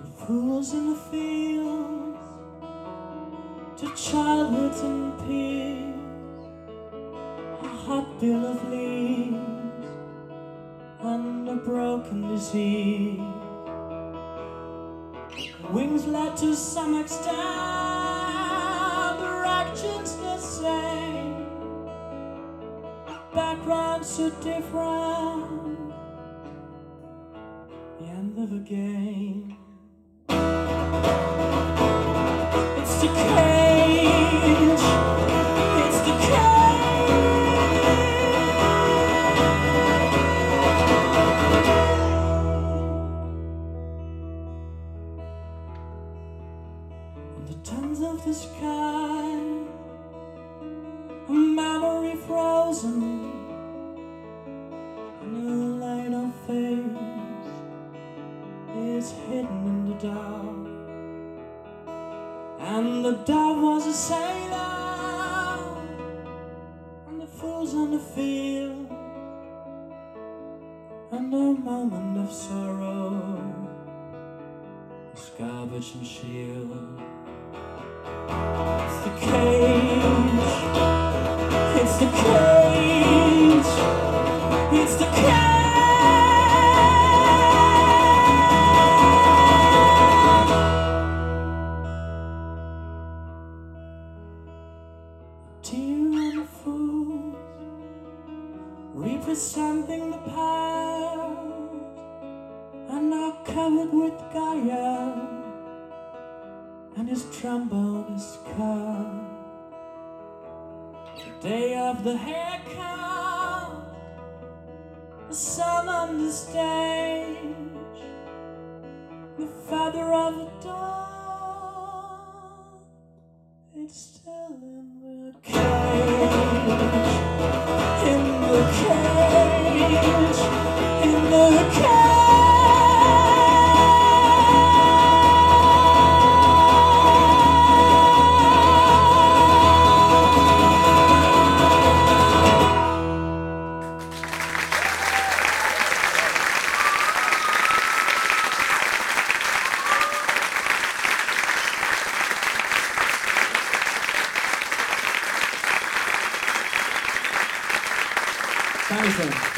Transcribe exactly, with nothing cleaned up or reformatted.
to fools in the fields, to childhoods and peers, a hot bill of leaves and a broken disease. Wings led to some extent, directions the same, backgrounds so different, the end of a game. It's the cage, it's the cage. On the tongues of the sky, a memory frozen, and a light of face is hidden in the dark. And the dove was a sailor, and the fools on the field, and a moment of sorrow is garbage and shield. It's the cage, it's the cage, it's the cage. Tear on the fools, representing the past, and now covered with Gaia, and his trombone is cut. The day of the haircut, the sun on the stage, the feather of a dove, it's still in the cage, in the cage, in the cage. Thanks,